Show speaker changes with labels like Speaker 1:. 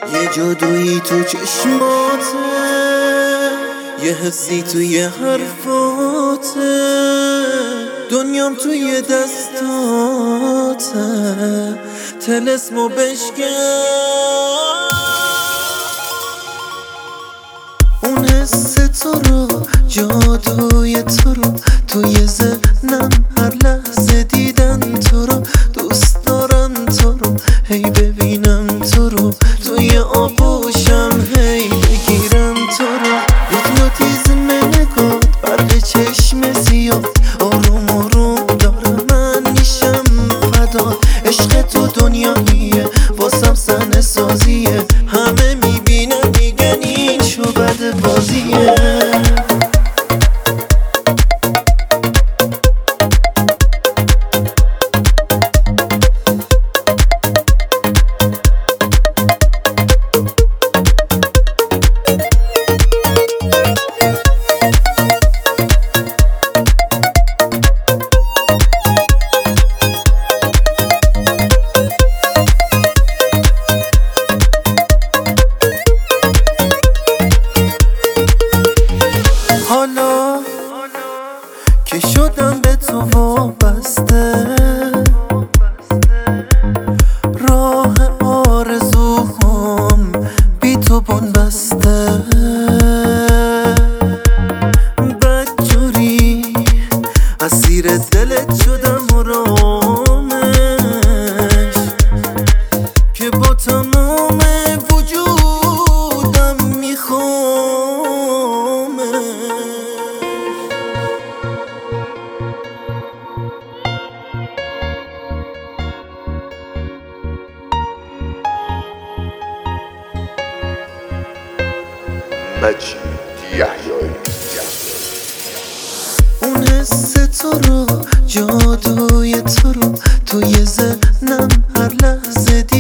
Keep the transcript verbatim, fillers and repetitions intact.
Speaker 1: یه جادویی تو چشماته، یه حسی توی حرفاته، دنیام توی دستاته، طلسمو بشکن. اون حس تو رو، جادوی تو رو توی ذهنم، هر لحظه دیدن تو رو، دوست دارم تو رو، هی ببینم تو رو، توی آغوشم هی بگیرم تو رو. هیپنوتیزم نگات، برق چشم زیاد، آروم آروم داره من میشم فدا. عشق تو دنیاییه، واسم صحنه سازیه، همه میبینن میگن این شو بد بازیه. حالا که شدم به تو وابسته، راه آرزوهام بی تو بنبسته، بدجوری اسیر دلت شدم و رامش، که با تمام وجودم میخوامش.
Speaker 2: مجید یحیایی.
Speaker 1: اون حس تو رو، جادوی تو رو توی ذهنم، هر لحظه